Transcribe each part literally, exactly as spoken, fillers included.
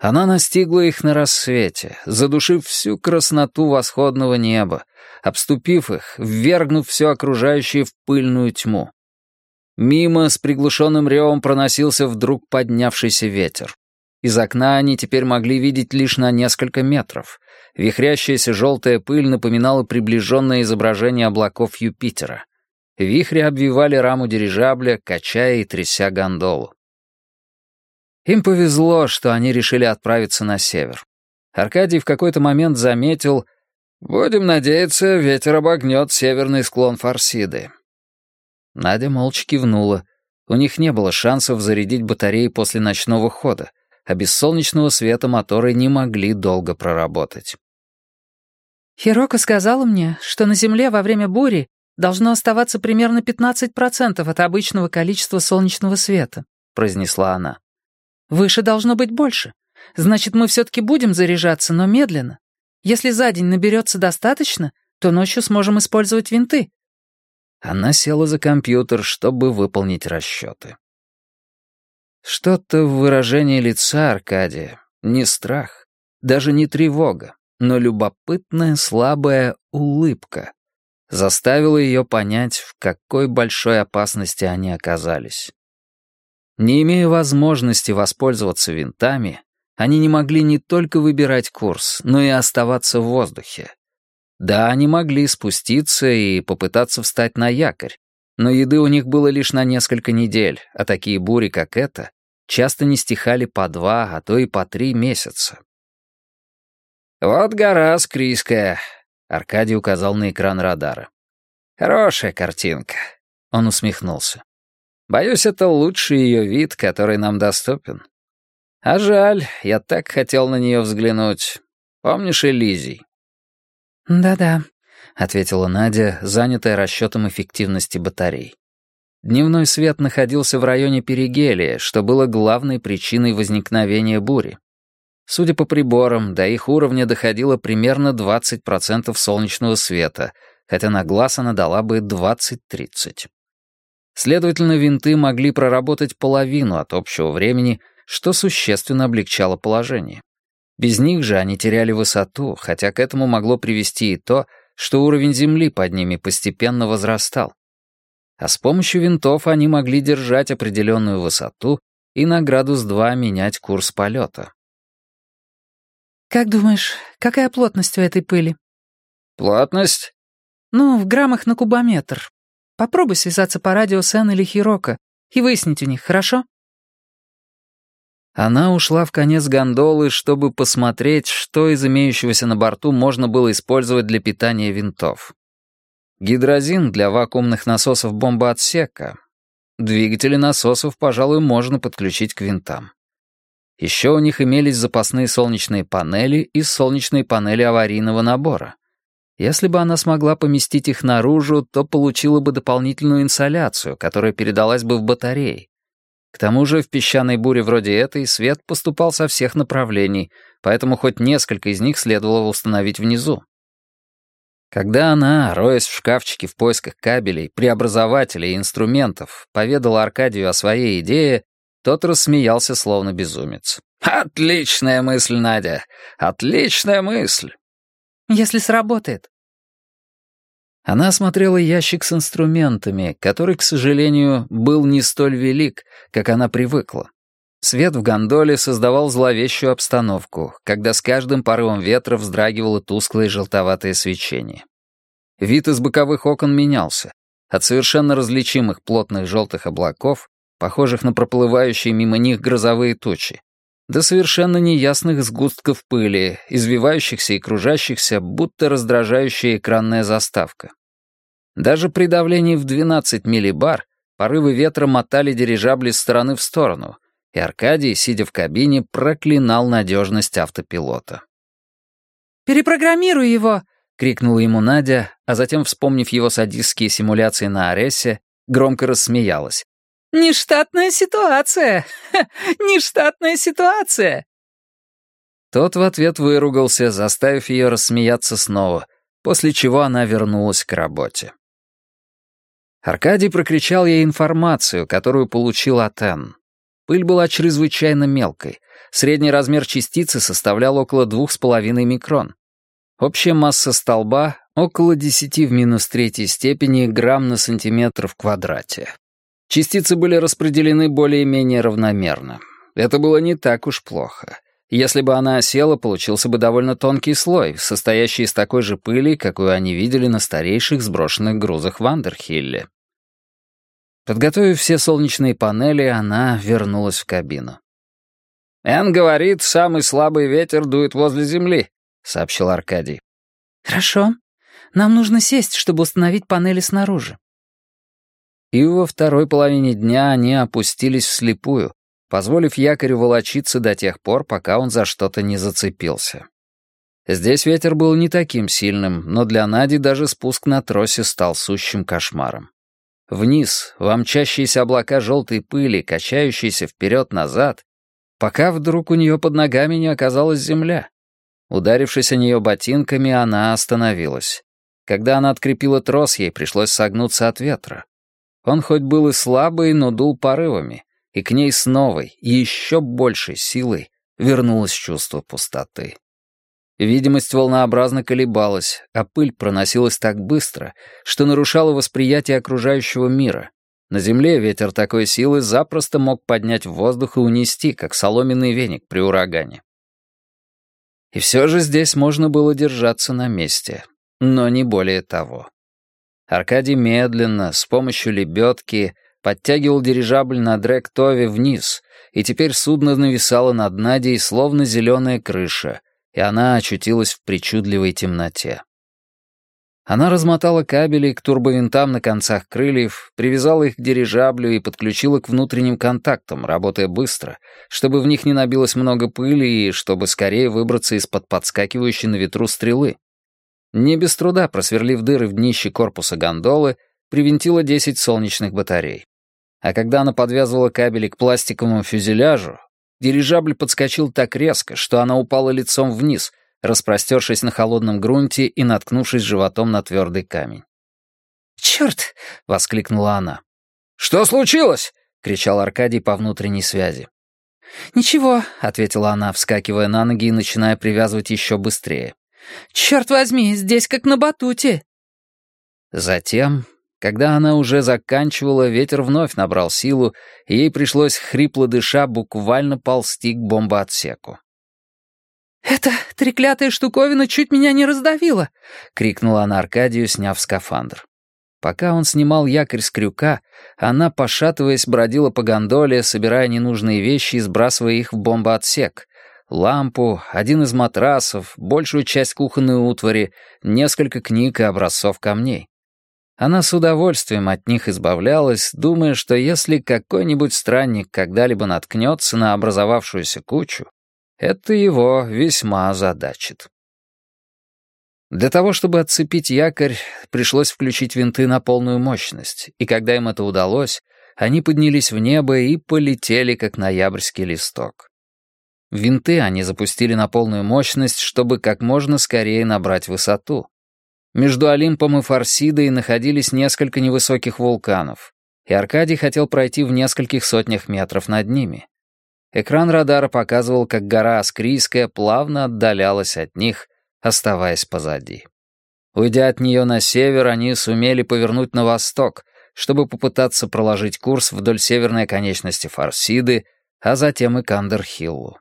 Она настигла их на рассвете, задушив всю красноту восходного неба, обступив их, ввергнув все окружающее в пыльную тьму. Мимо с приглушенным ревом проносился вдруг поднявшийся ветер. Из окна они теперь могли видеть лишь на несколько метров. Вихрящаяся желтая пыль напоминала приближенное изображение облаков Юпитера. Вихри обвивали раму дирижабля, качая и тряся гондолу. Им повезло, что они решили отправиться на север. Аркадий в какой-то момент заметил: «Будем надеяться, ветер обогнет северный склон Фарсиды». Надя молча кивнула. У них не было шансов зарядить батареи после ночного хода, а без солнечного света моторы не могли долго проработать. «Хироко сказала мне, что на Земле во время бури должно оставаться примерно пятнадцать процентов от обычного количества солнечного света», — произнесла она. «Выше должно быть больше. Значит, мы все-таки будем заряжаться, но медленно. Если за день наберется достаточно, то ночью сможем использовать винты». Она села за компьютер, чтобы выполнить расчеты. Что-то в выражении лица Аркадия, не страх, даже не тревога, но любопытная слабая улыбка заставила ее понять, в какой большой опасности они оказались. Не имея возможности воспользоваться винтами, они не могли не только выбирать курс, но и оставаться в воздухе. Да, они могли спуститься и попытаться встать на якорь, но еды у них было лишь на несколько недель, а такие бури, как эта, часто не стихали по два, а то и по три месяца. «Вот гора Скрийская», — Аркадий указал на экран радара. «Хорошая картинка», — он усмехнулся. «Боюсь, это лучший ее вид, который нам доступен. А жаль, я так хотел на нее взглянуть. Помнишь Элизий?» «Да-да», — ответила Надя, занятая расчетом эффективности батарей. Дневной свет находился в районе перигелия, что было главной причиной возникновения бури. Судя по приборам, до их уровня доходило примерно двадцать процентов солнечного света, хотя на глаз она дала бы двадцать-тридцать. Следовательно, винты могли проработать половину от общего времени, что существенно облегчало положение. Без них же они теряли высоту, хотя к этому могло привести и то, что уровень Земли под ними постепенно возрастал. А с помощью винтов они могли держать определенную высоту и на градус два менять курс полета. «Как думаешь, какая плотность у этой пыли?» «Плотность?» «Ну, в граммах на кубометр. Попробуй связаться по радио с Эн или Хироко и выяснить у них, хорошо?» Она ушла в конец гондолы, чтобы посмотреть, что из имеющегося на борту можно было использовать для питания винтов. Гидрозин для вакуумных насосов бомбоотсека. Двигатели насосов, пожалуй, можно подключить к винтам. Еще у них имелись запасные солнечные панели и солнечные панели аварийного набора. Если бы она смогла поместить их наружу, то получила бы дополнительную инсоляцию, которая передалась бы в батареи. К тому же в песчаной буре вроде этой свет поступал со всех направлений, поэтому хоть несколько из них следовало установить внизу. Когда она, роясь в шкафчике в поисках кабелей, преобразователей и инструментов, поведала Аркадию о своей идее, тот рассмеялся словно безумец. «Отличная мысль, Надя! Отличная мысль!» «Если сработает». Она осмотрела ящик с инструментами, который, к сожалению, был не столь велик, как она привыкла. Свет в гондоле создавал зловещую обстановку, когда с каждым порывом ветра вздрагивало тусклое желтоватое свечение. Вид из боковых окон менялся. От совершенно различимых плотных желтых облаков, похожих на проплывающие мимо них грозовые тучи, до совершенно неясных сгустков пыли, извивающихся и кружащихся, будто раздражающая экранная заставка. Даже при давлении в двенадцать миллибар порывы ветра мотали дирижабли с стороны в сторону, и Аркадий, сидя в кабине, проклинал надежность автопилота. «Перепрограммируй его!» — крикнула ему Надя, а затем, вспомнив его садистские симуляции на Аресе, громко рассмеялась. «Нештатная ситуация! Ха, нештатная ситуация!» Тот в ответ выругался, заставив ее рассмеяться снова, после чего она вернулась к работе. Аркадий прокричал ей информацию, которую получил от Энн. Пыль была чрезвычайно мелкой. Средний размер частицы составлял около двух с половиной микрон. Общая масса столба — около десяти в минус третьей степени грамм на сантиметр в квадрате. Частицы были распределены более-менее равномерно. Это было не так уж плохо. Если бы она осела, получился бы довольно тонкий слой, состоящий из такой же пыли, какую они видели на старейших сброшенных грузах в Андерхилле. Подготовив все солнечные панели, она вернулась в кабину. «Энн говорит, самый слабый ветер дует возле земли», — сообщил Аркадий. «Хорошо. Нам нужно сесть, чтобы установить панели снаружи». И во второй половине дня они опустились вслепую, позволив якорю волочиться до тех пор, пока он за что-то не зацепился. Здесь ветер был не таким сильным, но для Нади даже спуск на тросе стал сущим кошмаром. Вниз, в мчащиеся облака желтой пыли, качающиеся вперед-назад, пока вдруг у нее под ногами не оказалась земля. Ударившись о нее ботинками, она остановилась. Когда она открепила трос, ей пришлось согнуться от ветра. Он хоть был и слабый, но дул порывами, и к ней с новой, еще большей силой вернулось чувство пустоты. Видимость волнообразно колебалась, а пыль проносилась так быстро, что нарушала восприятие окружающего мира. На земле ветер такой силы запросто мог поднять в воздух и унести, как соломенный веник при урагане. И все же здесь можно было держаться на месте, но не более того. Аркадий медленно, с помощью лебедки, подтягивал дирижабль на дрэг-тове вниз, и теперь судно нависало над Надей, словно зеленая крыша, и она очутилась в причудливой темноте. Она размотала кабели к турбовинтам на концах крыльев, привязала их к дирижаблю и подключила к внутренним контактам, работая быстро, чтобы в них не набилось много пыли и чтобы скорее выбраться из-под подскакивающей на ветру стрелы. Не без труда, просверлив дыры в днище корпуса гондолы, привинтила десять солнечных батарей. А когда она подвязывала кабели к пластиковому фюзеляжу, дирижабль подскочил так резко, что она упала лицом вниз, распростершись на холодном грунте и наткнувшись животом на твердый камень. «Черт!» — воскликнула она. «Что случилось?» — кричал Аркадий по внутренней связи. «Ничего», — ответила она, вскакивая на ноги и начиная привязывать еще быстрее. «Черт возьми, здесь как на батуте». Затем, когда она уже заканчивала, ветер вновь набрал силу, и ей пришлось, хрипло дыша, буквально ползти к бомбоотсеку. «Эта треклятая штуковина чуть меня не раздавила!» — крикнула она Аркадию, сняв скафандр. Пока он снимал якорь с крюка, она, пошатываясь, бродила по гондоле, собирая ненужные вещи и сбрасывая их в бомбоотсек. Лампу, один из матрасов, большую часть кухонной утвари, несколько книг и образцов камней. Она с удовольствием от них избавлялась, думая, что если какой-нибудь странник когда-либо наткнется на образовавшуюся кучу, это его весьма озадачит. Для того, чтобы отцепить якорь, пришлось включить винты на полную мощность, и когда им это удалось, они поднялись в небо и полетели, как ноябрьский листок. Винты они запустили на полную мощность, чтобы как можно скорее набрать высоту. Между Олимпом и Фарсидой находились несколько невысоких вулканов, и Аркадий хотел пройти в нескольких сотнях метров над ними. Экран радара показывал, как гора Аскрийская плавно отдалялась от них, оставаясь позади. Уйдя от нее на север, они сумели повернуть на восток, чтобы попытаться проложить курс вдоль северной оконечности Фарсиды, а затем и к Андерхиллу.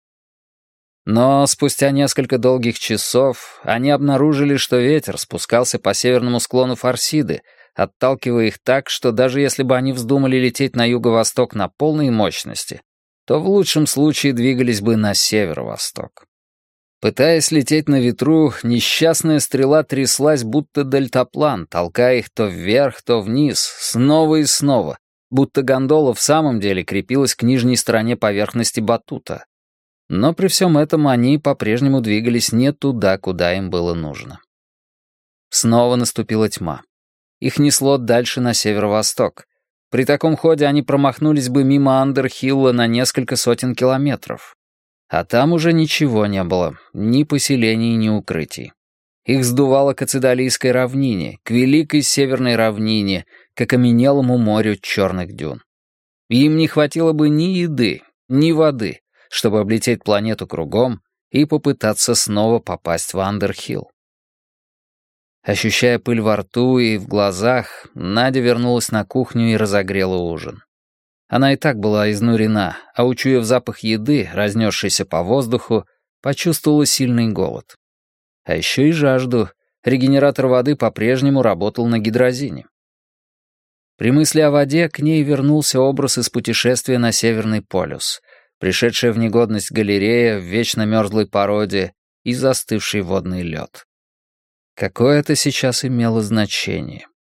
Но спустя несколько долгих часов они обнаружили, что ветер спускался по северному склону Фарсиды, отталкивая их так, что даже если бы они вздумали лететь на юго-восток на полной мощности, то в лучшем случае двигались бы на северо-восток. Пытаясь лететь на ветру, несчастная стрела тряслась, будто дельтаплан, толкая их то вверх, то вниз, снова и снова, будто гондола в самом деле крепилась к нижней стороне поверхности батута. Но при всем этом они по-прежнему двигались не туда, куда им было нужно. Снова наступила тьма. Их несло дальше на северо-восток. При таком ходе они промахнулись бы мимо Андерхилла на несколько сотен километров. А там уже ничего не было, ни поселений, ни укрытий. Их сдувало к Ацидалийской равнине, к великой северной равнине, к окаменелому морю черных дюн. Им не хватило бы ни еды, ни воды, чтобы облететь планету кругом и попытаться снова попасть в Андерхилл. Ощущая пыль во рту и в глазах, Надя вернулась на кухню и разогрела ужин. Она и так была изнурена, а учуяв запах еды, разнесшийся по воздуху, почувствовала сильный голод. А еще и жажду. Регенератор воды по-прежнему работал на гидрозине. При мысли о воде к ней вернулся образ из путешествия на Северный полюс, пришедшая в негодность галерея в вечно мерзлой породе и застывший водный лед. Какое это сейчас имело значение?